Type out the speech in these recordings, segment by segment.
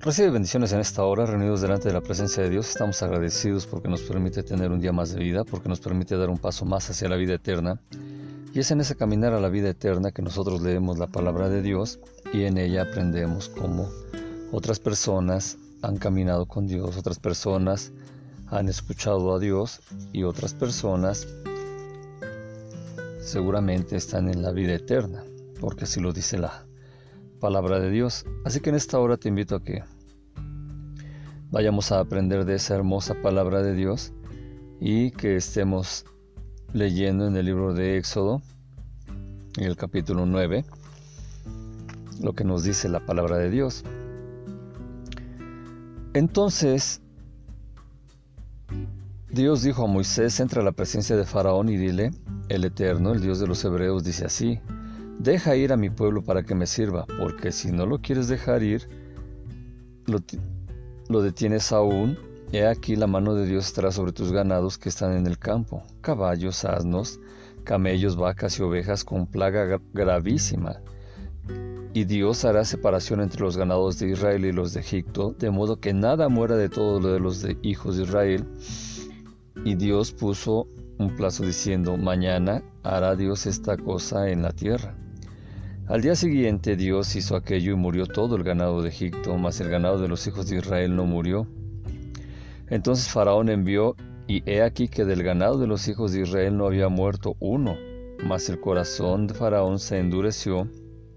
Recibe bendiciones en esta hora, reunidos delante de la presencia de Dios. Estamos agradecidos porque nos permite tener un día más de vida, porque nos permite dar un paso más hacia la vida eterna. Y es en ese caminar a la vida eterna que nosotros leemos la palabra de Dios y en ella aprendemos cómo otras personas han caminado con Dios, otras personas han escuchado a Dios y otras personas seguramente están en la vida eterna, porque así lo dice la palabra de Dios. Así que en esta hora te invito a que vayamos a aprender de esa hermosa palabra de Dios y que estemos leyendo en el libro de Éxodo, en el capítulo 9, lo que nos dice la palabra de Dios. Entonces Dios dijo a Moisés: entra a la presencia de Faraón y dile: el Eterno, el Dios de los Hebreos, dice así: deja ir a mi pueblo para que me sirva, porque si no lo quieres dejar ir, lo detienes aún. He aquí la mano de Dios estará sobre tus ganados que están en el campo, caballos, asnos, camellos, vacas y ovejas, con plaga gravísima. Y Dios hará separación entre los ganados de Israel y los de Egipto, de modo que nada muera de todo lo de los hijos de Israel. Y Dios puso un plazo diciendo: mañana hará Dios esta cosa en la tierra. Al día siguiente Dios hizo aquello y murió todo el ganado de Egipto, mas el ganado de los hijos de Israel no murió. Entonces Faraón envió, y he aquí que del ganado de los hijos de Israel no había muerto uno, mas el corazón de Faraón se endureció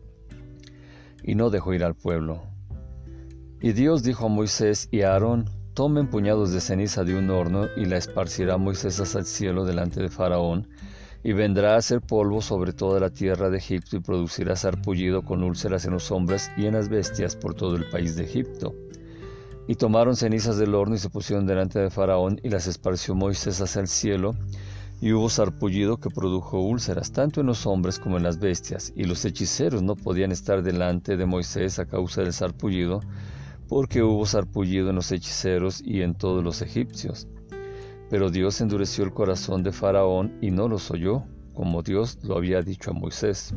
y no dejó ir al pueblo. Y Dios dijo a Moisés y a Aarón: tomen puñados de ceniza de un horno, y la esparcirá Moisés hacia el cielo delante de Faraón, y vendrá a hacer polvo sobre toda la tierra de Egipto, y producirá sarpullido con úlceras en los hombres y en las bestias por todo el país de Egipto. Y tomaron cenizas del horno y se pusieron delante de Faraón, y las esparció Moisés hacia el cielo, y hubo sarpullido que produjo úlceras, tanto en los hombres como en las bestias, y los hechiceros no podían estar delante de Moisés a causa del sarpullido, porque hubo sarpullido en los hechiceros y en todos los egipcios. Pero Dios endureció el corazón de Faraón y no los oyó, como Dios lo había dicho a Moisés.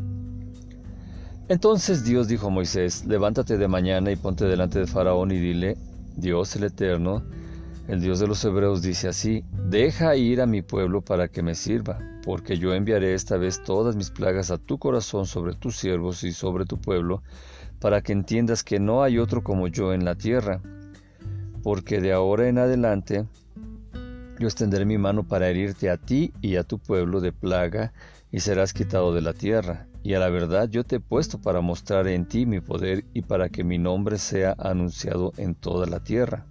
Entonces Dios dijo a Moisés: levántate de mañana y ponte delante de Faraón y dile: Dios el Eterno, el Dios de los Hebreos, dice así: deja ir a mi pueblo para que me sirva, porque yo enviaré esta vez todas mis plagas a tu corazón sobre tus siervos y sobre tu pueblo, para que entiendas que no hay otro como yo en la tierra. Porque de ahora en adelante yo extenderé mi mano para herirte a ti y a tu pueblo de plaga, y serás quitado de la tierra. Y a la verdad yo te he puesto para mostrar en ti mi poder y para que mi nombre sea anunciado en toda la tierra.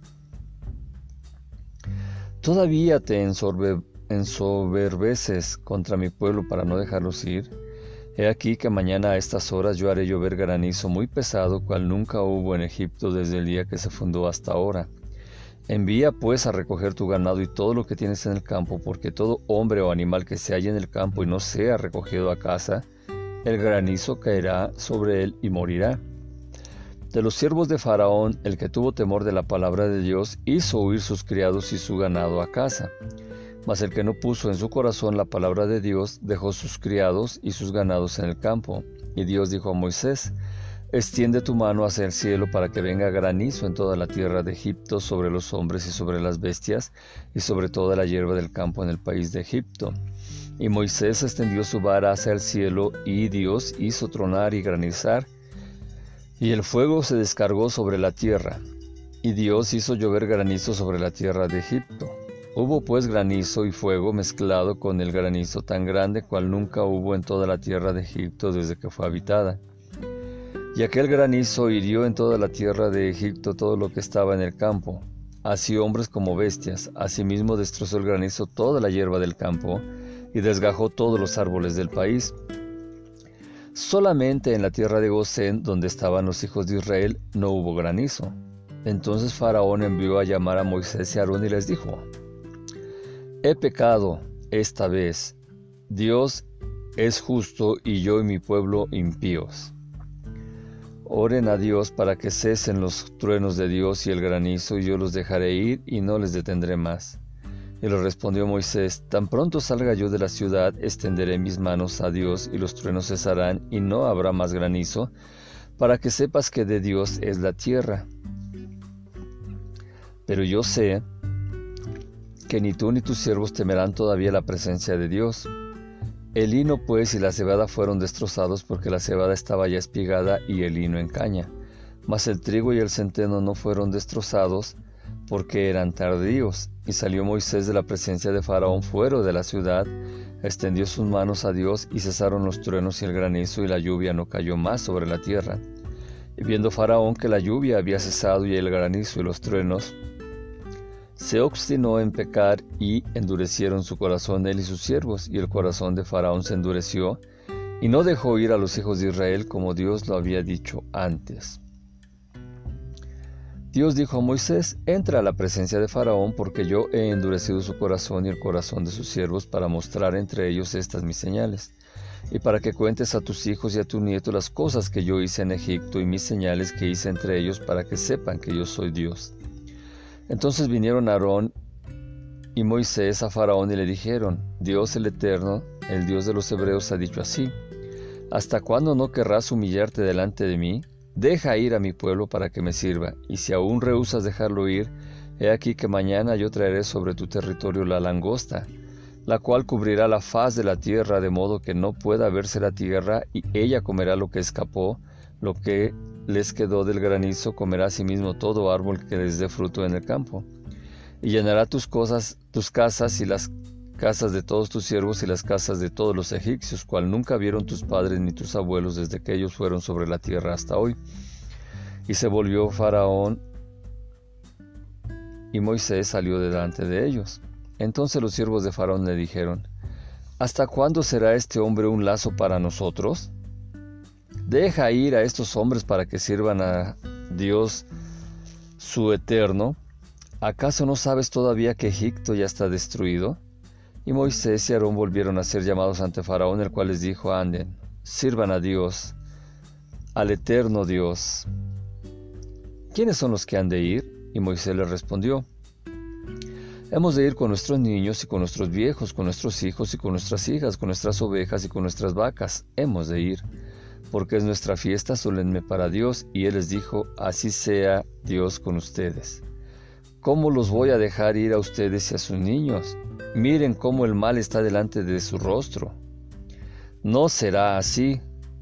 ¿Todavía te ensoberbeces contra mi pueblo para no dejarlos ir? He aquí que mañana a estas horas yo haré llover granizo muy pesado, cual nunca hubo en Egipto desde el día que se fundó hasta ahora. Envía pues a recoger tu ganado y todo lo que tienes en el campo, porque todo hombre o animal que se halle en el campo y no sea recogido a casa, el granizo caerá sobre él y morirá. De los siervos de Faraón, el que tuvo temor de la palabra de Dios, hizo huir sus criados y su ganado a casa. Mas el que no puso en su corazón la palabra de Dios, dejó sus criados y sus ganados en el campo. Y Dios dijo a Moisés: extiende tu mano hacia el cielo para que venga granizo en toda la tierra de Egipto, sobre los hombres y sobre las bestias, y sobre toda la hierba del campo en el país de Egipto. Y Moisés extendió su vara hacia el cielo, y Dios hizo tronar y granizar, y el fuego se descargó sobre la tierra. Y Dios hizo llover granizo sobre la tierra de Egipto. Hubo pues granizo y fuego mezclado con el granizo tan grande cual nunca hubo en toda la tierra de Egipto desde que fue habitada. Y aquel granizo hirió en toda la tierra de Egipto todo lo que estaba en el campo, así hombres como bestias. Asimismo destrozó el granizo toda la hierba del campo, y desgajó todos los árboles del país. Solamente en la tierra de Gosén, donde estaban los hijos de Israel, no hubo granizo. Entonces Faraón envió a llamar a Moisés y a Aarón y les dijo: he pecado esta vez, Dios es justo y yo y mi pueblo impíos. Oren a Dios para que cesen los truenos de Dios y el granizo, y yo los dejaré ir y no les detendré más. Y le respondió Moisés: tan pronto salga yo de la ciudad, extenderé mis manos a Dios, y los truenos cesarán, y no habrá más granizo, para que sepas que de Dios es la tierra. Pero yo sé que ni tú ni tus siervos temerán todavía la presencia de Dios. El lino pues y la cebada fueron destrozados porque la cebada estaba ya espigada y el lino en caña. Mas el trigo y el centeno no fueron destrozados porque eran tardíos. Y salió Moisés de la presencia de Faraón fuera de la ciudad, extendió sus manos a Dios y cesaron los truenos y el granizo y la lluvia no cayó más sobre la tierra. Y viendo Faraón que la lluvia había cesado y el granizo y los truenos, se obstinó en pecar y endurecieron su corazón él y sus siervos, y el corazón de Faraón se endureció, y no dejó ir a los hijos de Israel como Dios lo había dicho antes. Dios dijo a Moisés: entra a la presencia de Faraón, porque yo he endurecido su corazón y el corazón de sus siervos para mostrar entre ellos estas mis señales, y para que cuentes a tus hijos y a tu nieto las cosas que yo hice en Egipto y mis señales que hice entre ellos, para que sepan que yo soy Dios. Entonces vinieron Aarón y Moisés a Faraón y le dijeron: Dios el Eterno, el Dios de los hebreos, ha dicho así: ¿hasta cuándo no querrás humillarte delante de mí? Deja ir a mi pueblo para que me sirva, y si aún rehusas dejarlo ir, he aquí que mañana yo traeré sobre tu territorio la langosta, la cual cubrirá la faz de la tierra, de modo que no pueda verse la tierra, y ella comerá lo que escapó, lo que les quedó del granizo, comerá asimismo todo árbol que les dé fruto en el campo. Y llenará tus casas y las casas de todos tus siervos y las casas de todos los egipcios, cual nunca vieron tus padres ni tus abuelos desde que ellos fueron sobre la tierra hasta hoy. Y se volvió Faraón, y Moisés salió delante de ellos. Entonces los siervos de Faraón le dijeron: ¿hasta cuándo será este hombre un lazo para nosotros? Deja ir a estos hombres para que sirvan a Dios su Eterno. ¿Acaso no sabes todavía que Egipto ya está destruido? Y Moisés y Aarón volvieron a ser llamados ante Faraón, el cual les dijo: anden, sirvan a Dios, al Eterno Dios. ¿Quiénes son los que han de ir? Y Moisés les respondió: hemos de ir con nuestros niños y con nuestros viejos, con nuestros hijos y con nuestras hijas, con nuestras ovejas y con nuestras vacas. Hemos de ir, porque es nuestra fiesta solemne para Dios. Y él les dijo: así sea Dios con ustedes. ¿Cómo los voy a dejar ir a ustedes y a sus niños? Miren cómo el mal está delante de su rostro. No será así.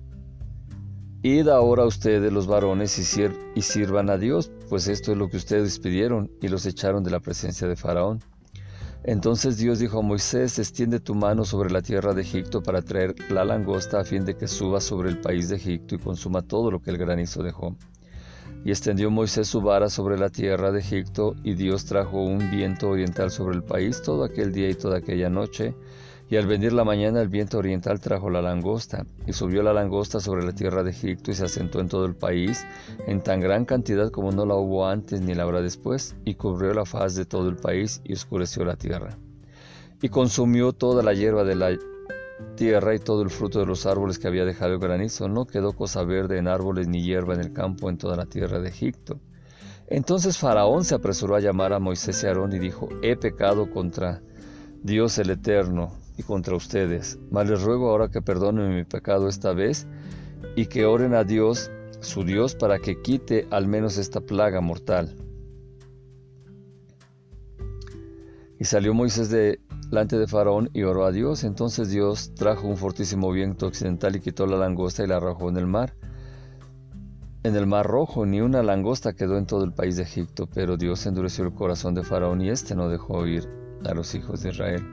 Id ahora ustedes los varones y sirvan a Dios, pues esto es lo que ustedes pidieron. Y los echaron de la presencia de Faraón. Entonces Dios dijo a Moisés: extiende tu mano sobre la tierra de Egipto para traer la langosta, a fin de que suba sobre el país de Egipto y consuma todo lo que el granizo dejó. Y extendió Moisés su vara sobre la tierra de Egipto, y Dios trajo un viento oriental sobre el país todo aquel día y toda aquella noche. Y al venir la mañana el viento oriental trajo la langosta, y subió la langosta sobre la tierra de Egipto y se asentó en todo el país, en tan gran cantidad como no la hubo antes ni la habrá después, y cubrió la faz de todo el país y oscureció la tierra. Y consumió toda la hierba de la tierra y todo el fruto de los árboles que había dejado el granizo. No quedó cosa verde en árboles ni hierba en el campo en toda la tierra de Egipto. Entonces Faraón se apresuró a llamar a Moisés y Aarón y dijo: he pecado contra Dios el Eterno y contra ustedes, mas les ruego ahora que perdonen mi pecado esta vez y que oren a Dios, su Dios, para que quite al menos esta plaga mortal. Y salió Moisés delante de Faraón y oró a Dios. Entonces Dios trajo un fortísimo viento occidental y quitó la langosta y la arrojó en el mar. En el mar Rojo ni una langosta quedó en todo el país de Egipto, pero Dios endureció el corazón de Faraón y éste no dejó ir a los hijos de Israel.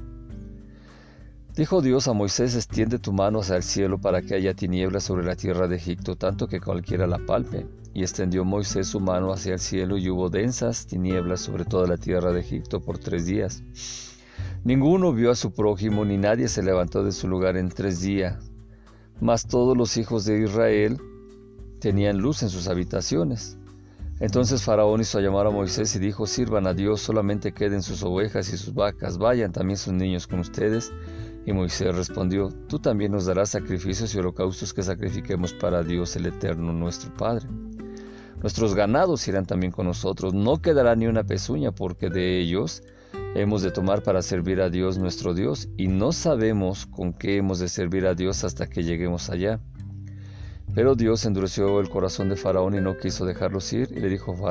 Dijo Dios a Moisés: extiende tu mano hacia el cielo para que haya tinieblas sobre la tierra de Egipto, tanto que cualquiera la palpe. Y extendió Moisés su mano hacia el cielo, y hubo densas tinieblas sobre toda la tierra de Egipto por 3 días. Ninguno vio a su prójimo, ni nadie se levantó de su lugar en 3 días. Mas todos los hijos de Israel tenían luz en sus habitaciones. Entonces Faraón hizo llamar a Moisés y dijo: sirvan a Dios, solamente queden sus ovejas y sus vacas, vayan también sus niños con ustedes. Y Moisés respondió: tú también nos darás sacrificios y holocaustos que sacrifiquemos para Dios el Eterno nuestro Padre. Nuestros ganados irán también con nosotros, no quedará ni una pezuña, porque de ellos hemos de tomar para servir a Dios nuestro Dios, y no sabemos con qué hemos de servir a Dios hasta que lleguemos allá. Pero Dios endureció el corazón de Faraón y no quiso dejarlos ir, y le dijo Faraón: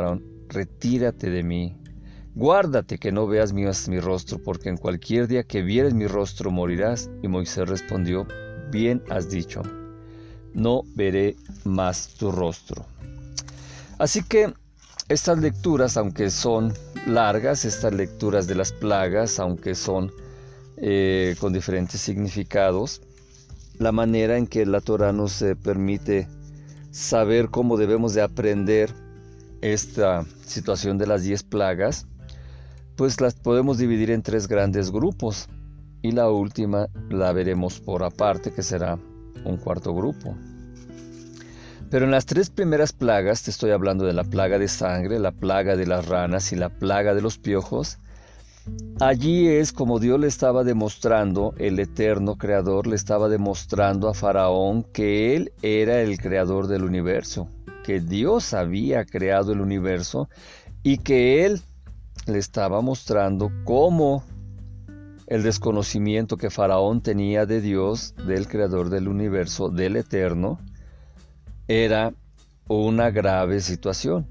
retírate de mí. Guárdate que no veas mi rostro, porque en cualquier día que vieres mi rostro morirás. Y Moisés respondió: bien has dicho, no veré más tu rostro. Así que estas lecturas, aunque son largas, estas lecturas de las plagas, aunque son con diferentes significados, la manera en que la Torá nos permite saber cómo debemos de aprender esta situación de las 10 plagas, pues las podemos dividir en 3 grandes grupos, y la última la veremos por aparte, que será un cuarto grupo. Pero en las 3 primeras plagas, te estoy hablando de la plaga de sangre, la plaga de las ranas y la plaga de los piojos. Allí es como Dios le estaba demostrando, el eterno creador le estaba demostrando a Faraón que él era el creador del universo, que Dios había creado el universo y que él le estaba mostrando cómo el desconocimiento que Faraón tenía de Dios, del creador del universo, del eterno, era una grave situación.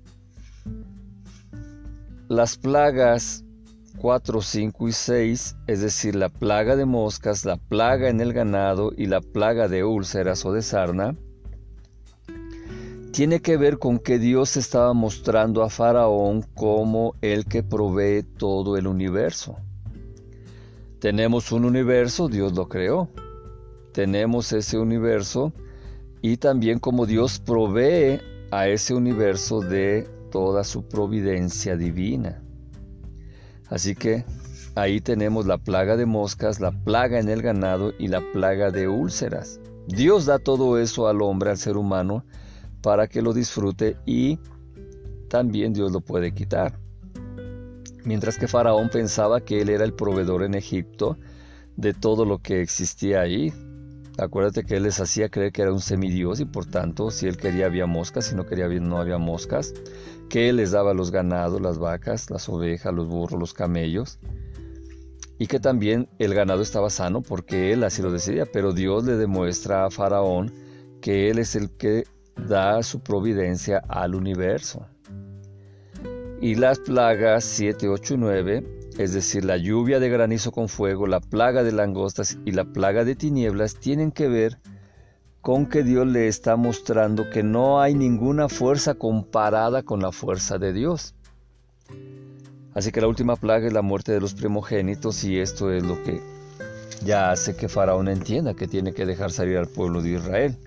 Las plagas 4, 5 y 6, es decir, la plaga de moscas, la plaga en el ganado y la plaga de úlceras o de sarna, tiene que ver con que Dios estaba mostrando a Faraón como el que provee todo el universo. Tenemos un universo, Dios lo creó. Tenemos ese universo y también como Dios provee a ese universo de toda su providencia divina. Así que ahí tenemos la plaga de moscas, la plaga en el ganado y la plaga de úlceras. Dios da todo eso al hombre, al ser humano, para que lo disfrute, y también Dios lo puede quitar. Mientras que Faraón pensaba que él era el proveedor en Egipto de todo lo que existía ahí. Acuérdate que él les hacía creer que era un semidios y por tanto, si él quería había moscas, si no quería no había moscas, que él les daba los ganados, las vacas, las ovejas, los burros, los camellos, y que también el ganado estaba sano porque él así lo decidía, pero Dios le demuestra a Faraón que él es el que da su providencia al universo. Y las plagas 7, 8 y 9, es decir, la lluvia de granizo con fuego, la plaga de langostas y la plaga de tinieblas, tienen que ver con que Dios le está mostrando que no hay ninguna fuerza comparada con la fuerza de Dios. Así que la última plaga es la muerte de los primogénitos, y esto es lo que ya hace que Faraón entienda que tiene que dejar salir al pueblo de Israel.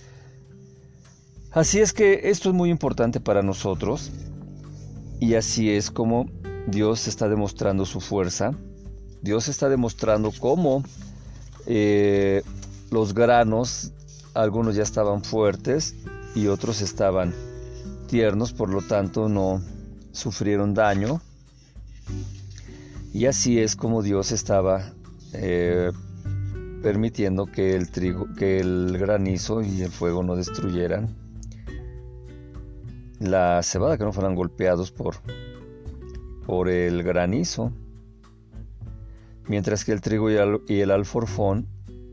Así es que esto es muy importante para nosotros, y así es como Dios está demostrando su fuerza. Dios está demostrando cómo los granos, algunos ya estaban fuertes y otros estaban tiernos, por lo tanto no sufrieron daño. Y así es como Dios estaba permitiendo que el trigo, que el granizo y el fuego no destruyeran la cebada, que no fueran golpeados por el granizo, mientras que el trigo y el alforfón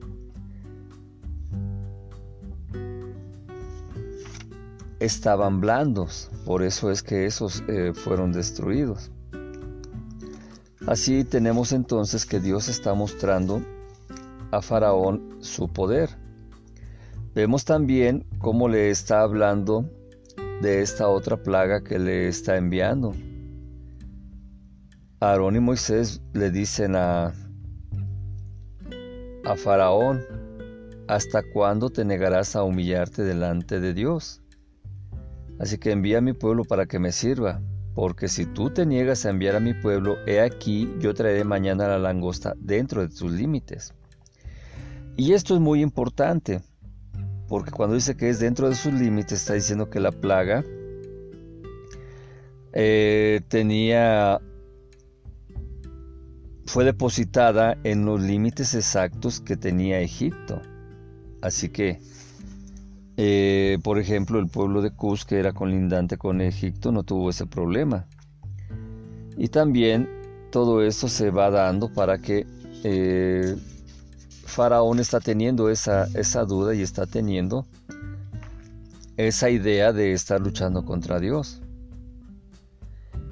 estaban blandos, por eso es que esos fueron destruidos. Así tenemos entonces que Dios está mostrando a Faraón su poder. Vemos también cómo le está hablando de esta otra plaga que le está enviando. Aarón y Moisés le dicen a Faraón: ¿hasta cuándo te negarás a humillarte delante de Dios? Así que envía a mi pueblo para que me sirva, porque si tú te niegas a enviar a mi pueblo, he aquí yo traeré mañana la langosta dentro de tus límites. Y esto es muy importante, porque cuando dice que es dentro de sus límites, está diciendo que la plaga fue depositada en los límites exactos que tenía Egipto. Así que, por ejemplo, el pueblo de Cus, que era colindante con Egipto, no tuvo ese problema. Y también todo esto se va dando para que Faraón está teniendo esa duda y está teniendo esa idea de estar luchando contra Dios.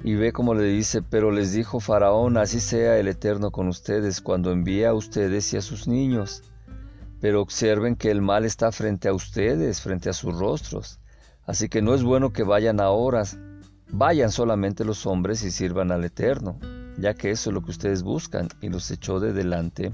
Y ve cómo le dice: pero les dijo Faraón: así sea el Eterno con ustedes cuando envíe a ustedes y a sus niños. Pero observen que el mal está frente a ustedes, frente a sus rostros. Así que no es bueno que vayan ahora. Vayan solamente los hombres y sirvan al Eterno, ya que eso es lo que ustedes buscan. Y los echó de delante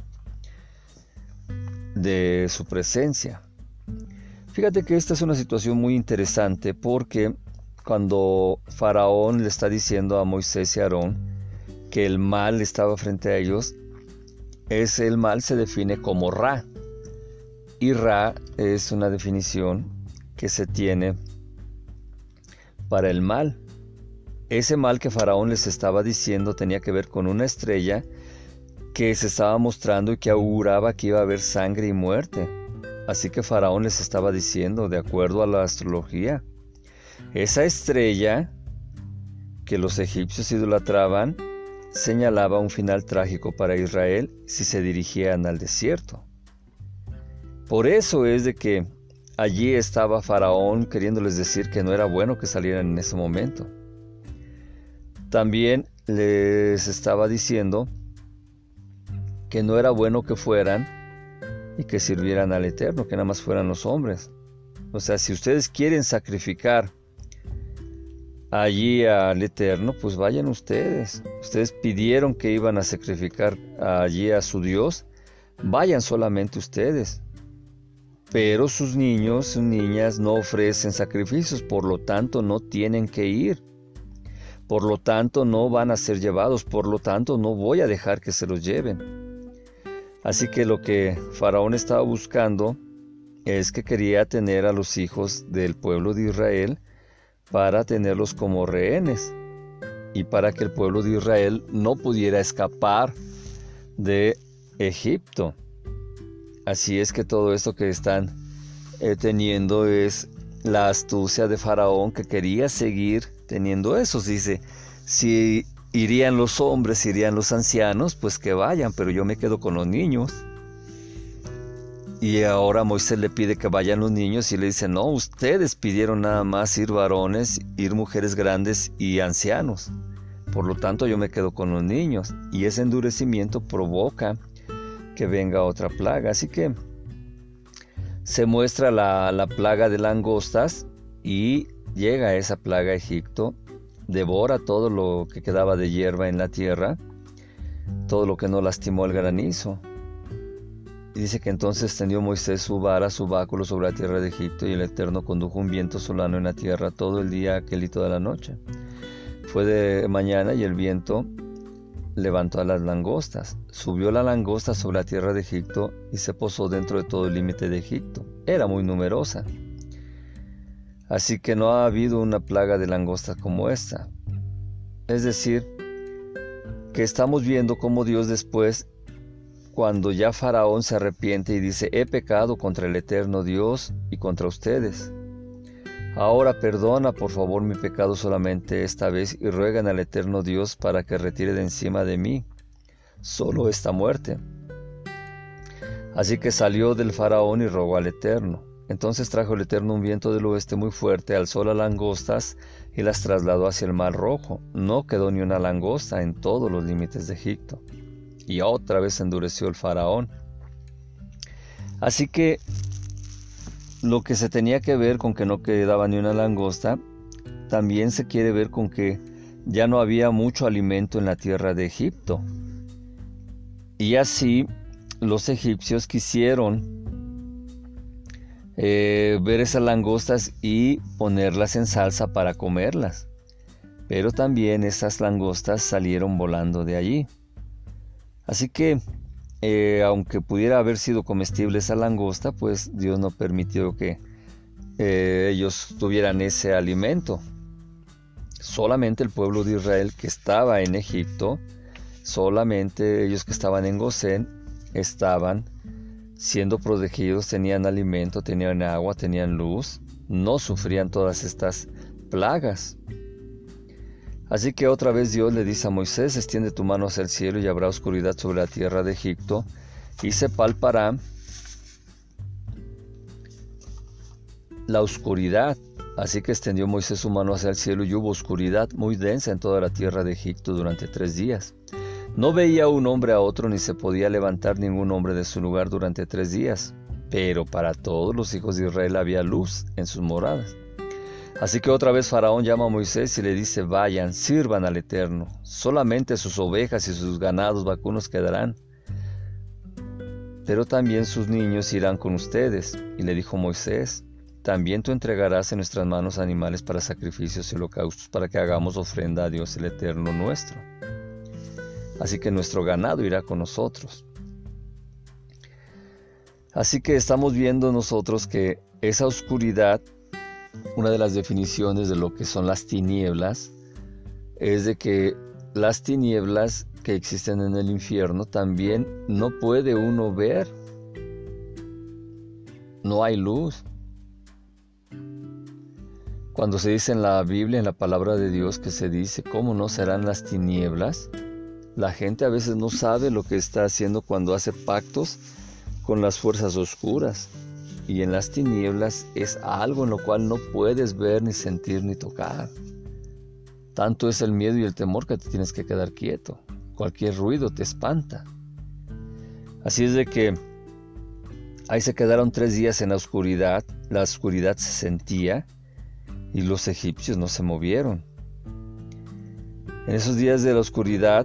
de su presencia. Fíjate que esta es una situación muy interesante, porque cuando Faraón le está diciendo a Moisés y Aarón que el mal estaba frente a ellos, el mal se define como Ra. Y Ra es una definición que se tiene para el mal. Ese mal que Faraón les estaba diciendo tenía que ver con una estrella que se estaba mostrando y que auguraba que iba a haber sangre y muerte. Así que Faraón les estaba diciendo, de acuerdo a la astrología, esa estrella que los egipcios idolatraban señalaba un final trágico para Israel si se dirigían al desierto. Por eso es de que allí estaba Faraón queriéndoles decir que no era bueno que salieran en ese momento. También les estaba diciendo que no era bueno que fueran y que sirvieran al Eterno, que nada más fueran los hombres. O sea, si ustedes quieren sacrificar allí al Eterno, pues vayan ustedes. Ustedes pidieron que iban a sacrificar allí a su Dios, vayan solamente ustedes. Pero sus niños, sus niñas no ofrecen sacrificios, por lo tanto no tienen que ir. Por lo tanto no van a ser llevados, por lo tanto no voy a dejar que se los lleven. Así que lo que Faraón estaba buscando es que quería tener a los hijos del pueblo de Israel para tenerlos como rehenes y para que el pueblo de Israel no pudiera escapar de Egipto. Así es que todo esto que están teniendo es la astucia de Faraón, que quería seguir teniendo eso. Dice, si irían los hombres, irían los ancianos, pues que vayan, pero yo me quedo con los niños. Y ahora Moisés le pide que vayan los niños y le dice, no, ustedes pidieron nada más ir varones, ir mujeres grandes y ancianos. Por lo tanto yo me quedo con los niños. Y ese endurecimiento provoca que venga otra plaga. Así que se muestra la plaga de langostas y llega esa plaga a Egipto, devora todo lo que quedaba de hierba en la tierra, todo lo que no lastimó el granizo. Y dice que entonces tendió Moisés su vara, su báculo sobre la tierra de Egipto, y el Eterno condujo un viento solano en la tierra todo el día aquel y toda la noche. Fue de mañana y el viento levantó a las langostas. Subió la langosta sobre la tierra de Egipto y se posó dentro de todo el límite de Egipto. Era muy numerosa. Así que no ha habido una plaga de langostas como esta. Es decir, que estamos viendo cómo Dios después, cuando ya Faraón se arrepiente y dice, he pecado contra el Eterno Dios y contra ustedes. Ahora perdona por favor mi pecado solamente esta vez y ruegan al Eterno Dios para que retire de encima de mí solo esta muerte. Así que salió del Faraón y rogó al Eterno. Entonces trajo el Eterno un viento del oeste muy fuerte, alzó las langostas y las trasladó hacia el Mar Rojo. No quedó ni una langosta en todos los límites de Egipto. Y otra vez se endureció el Faraón. Así que lo que se tenía que ver con que no quedaba ni una langosta, también se quiere ver con que ya no había mucho alimento en la tierra de Egipto. Y así los egipcios quisieron ver esas langostas y ponerlas en salsa para comerlas. Pero también esas langostas salieron volando de allí. Así que aunque pudiera haber sido comestible esa langosta, pues Dios no permitió que ellos tuvieran ese alimento. Solamente el pueblo de Israel que estaba en Egipto, solamente ellos que estaban en Gosén, estaban siendo protegidos, tenían alimento, tenían agua, tenían luz, no sufrían todas estas plagas. Así que otra vez Dios le dice a Moisés, extiende tu mano hacia el cielo y habrá oscuridad sobre la tierra de Egipto y se palpará la oscuridad Así que extendió Moisés su mano hacia el cielo y hubo oscuridad muy densa en toda la tierra de Egipto durante 3 días. No veía un hombre a otro, ni se podía levantar ningún hombre de su lugar durante 3 días. Pero para todos los hijos de Israel había luz en sus moradas. Así que otra vez Faraón llama a Moisés y le dice: vayan, sirvan al Eterno. Solamente sus ovejas y sus ganados vacunos quedarán, pero también sus niños irán con ustedes. Y le dijo Moisés: también tú entregarás en nuestras manos animales para sacrificios y holocaustos, para que hagamos ofrenda a Dios el Eterno nuestro. Así que nuestro ganado irá con nosotros. Así que estamos viendo nosotros que esa oscuridad, una de las definiciones de lo que son las tinieblas, es de que las tinieblas que existen en el infierno también no puede uno ver. No hay luz. Cuando se dice en la Biblia, en la palabra de Dios, que se dice ¿cómo no serán las tinieblas?, la gente a veces no sabe lo que está haciendo cuando hace pactos con las fuerzas oscuras. Y en las tinieblas es algo en lo cual no puedes ver, ni sentir, ni tocar. Tanto es el miedo y el temor que te tienes que quedar quieto. Cualquier ruido te espanta. Así es de que ahí se quedaron 3 días en la oscuridad se sentía y los egipcios no se movieron. En esos días de la oscuridad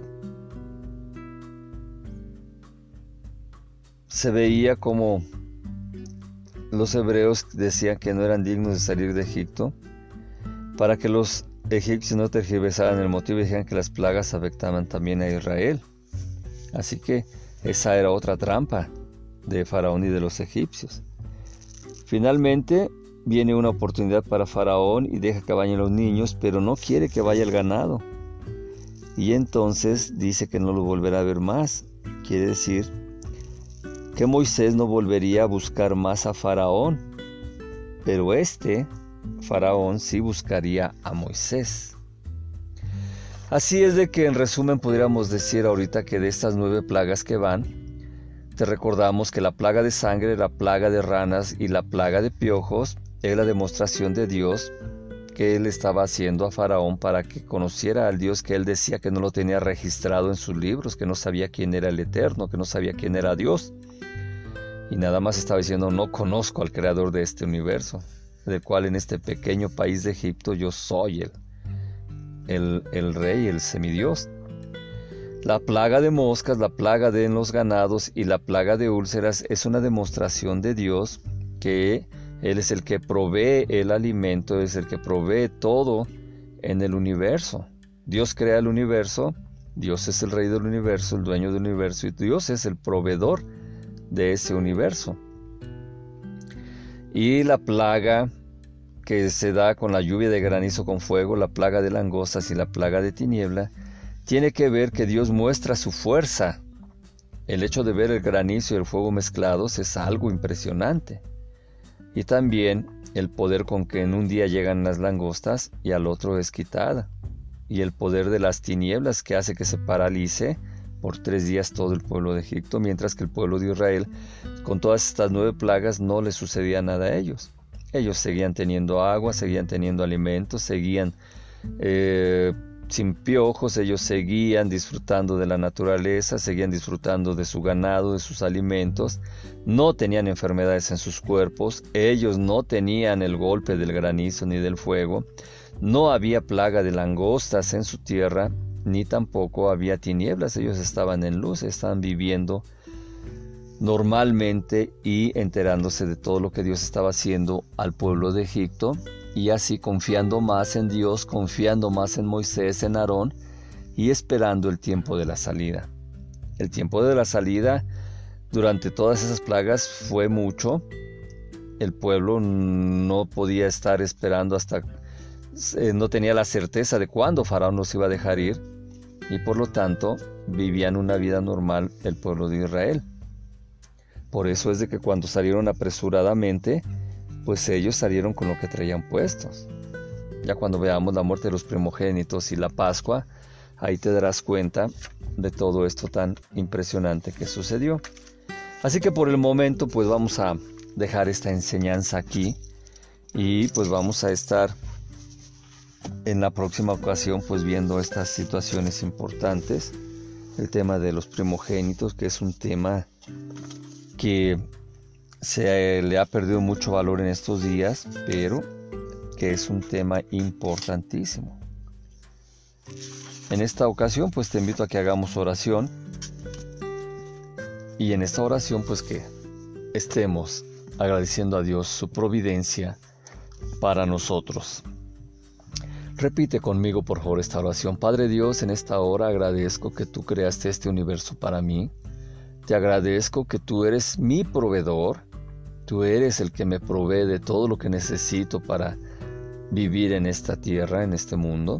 se veía como los hebreos decían que no eran dignos de salir de Egipto, para que los egipcios no tergiversaran el motivo y dijeran que las plagas afectaban también a Israel. Así que esa era otra trampa de Faraón y de los egipcios. Finalmente viene una oportunidad para Faraón y deja que vayan los niños, pero no quiere que vaya el ganado. Y entonces dice que no lo volverá a ver más. Quiere decir que Moisés no volvería a buscar más a Faraón, pero Faraón sí buscaría a Moisés. Así es de que en resumen podríamos decir ahorita que de estas 9 plagas que van, te recordamos que la plaga de sangre, la plaga de ranas y la plaga de piojos es la demostración de Dios que él estaba haciendo a Faraón para que conociera al Dios que él decía que no lo tenía registrado en sus libros, que no sabía quién era el Eterno, que no sabía quién era Dios. Y nada más estaba diciendo: no conozco al creador de este universo, del cual en este pequeño país de Egipto yo soy el rey, el semidios. La plaga de moscas, la plaga de los ganados y la plaga de úlceras es una demostración de Dios que Él es el que provee el alimento, es el que provee todo en el universo. Dios crea el universo, Dios es el rey del universo, el dueño del universo, y Dios es el proveedor de ese universo. Y la plaga que se da con la lluvia de granizo con fuego, la plaga de langostas y la plaga de tiniebla, tiene que ver que Dios muestra su fuerza. El hecho de ver el granizo y el fuego mezclados es algo impresionante. Y también el poder con que en un día llegan las langostas y al otro es quitada. Y el poder de las tinieblas que hace que se paralice por 3 días todo el pueblo de Egipto, mientras que el pueblo de Israel, con todas estas 9 plagas, no les sucedía nada a ellos. Ellos seguían teniendo agua, seguían teniendo alimentos, seguían sin piojos, ellos seguían disfrutando de la naturaleza, seguían disfrutando de su ganado, de sus alimentos, no tenían enfermedades en sus cuerpos, ellos no tenían el golpe del granizo ni del fuego, no había plaga de langostas en su tierra, ni tampoco había tinieblas, ellos estaban en luz, estaban viviendo normalmente y enterándose de todo lo que Dios estaba haciendo al pueblo de Egipto, y así confiando más en Dios, confiando más en Moisés, en Aarón, y esperando el tiempo de la salida. El tiempo de la salida durante todas esas plagas fue mucho. El pueblo no podía estar esperando no tenía la certeza de cuándo Faraón los iba a dejar ir, y por lo tanto vivían una vida normal el pueblo de Israel. Por eso es de que cuando salieron apresuradamente, pues ellos salieron con lo que traían puestos. Ya cuando veamos la muerte de los primogénitos y la Pascua, ahí te darás cuenta de todo esto tan impresionante que sucedió. Así que por el momento pues vamos a dejar esta enseñanza aquí Y pues vamos a estar en la próxima ocasión pues viendo estas situaciones importantes. El tema de los primogénitos, que es un tema que se le ha perdido mucho valor en estos días, pero que es un tema importantísimo. En esta ocasión pues te invito a que hagamos oración, y en esta oración pues que estemos agradeciendo a Dios su providencia para nosotros. Repite conmigo por favor esta oración. Padre Dios, en esta hora agradezco que tú creaste este universo para mí. Te agradezco que tú eres mi proveedor. Tú eres el que me provee de todo lo que necesito para vivir en esta tierra, en este mundo.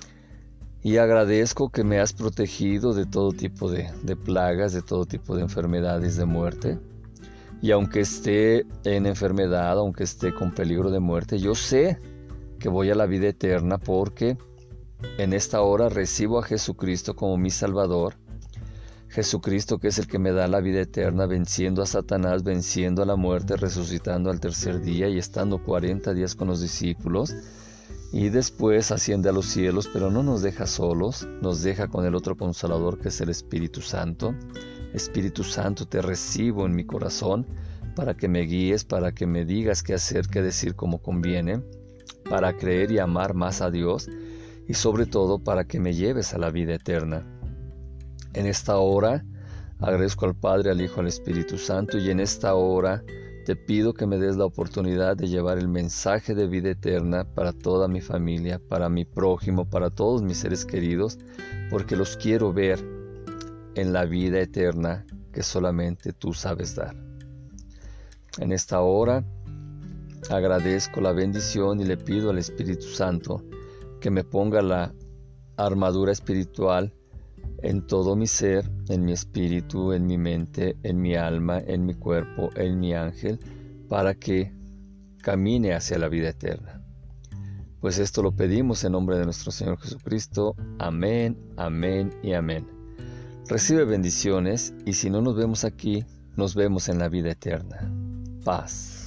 Y agradezco que me has protegido de todo tipo de plagas, de todo tipo de enfermedades, de muerte. Y aunque esté en enfermedad, aunque esté con peligro de muerte, yo sé que voy a la vida eterna, porque en esta hora recibo a Jesucristo como mi Salvador. Jesucristo, que es el que me da la vida eterna, venciendo a Satanás, venciendo a la muerte, resucitando al tercer día y estando 40 días con los discípulos. Y después asciende a los cielos, pero no nos deja solos, nos deja con el otro Consolador, que es el Espíritu Santo. Espíritu Santo, te recibo en mi corazón para que me guíes, para que me digas qué hacer, qué decir como conviene, para creer y amar más a Dios, y sobre todo para que me lleves a la vida eterna. En esta hora agradezco al Padre, al Hijo, al Espíritu Santo, y en esta hora te pido que me des la oportunidad de llevar el mensaje de vida eterna para toda mi familia, para mi prójimo, para todos mis seres queridos, porque los quiero ver en la vida eterna que solamente tú sabes dar. En esta hora agradezco la bendición y le pido al Espíritu Santo que me ponga la armadura espiritual en todo mi ser, en mi espíritu, en mi mente, en mi alma, en mi cuerpo, en mi ángel, para que camine hacia la vida eterna. Pues esto lo pedimos en nombre de nuestro Señor Jesucristo. Amén, amén y amén. Recibe bendiciones, y si no nos vemos aquí, nos vemos en la vida eterna. Paz.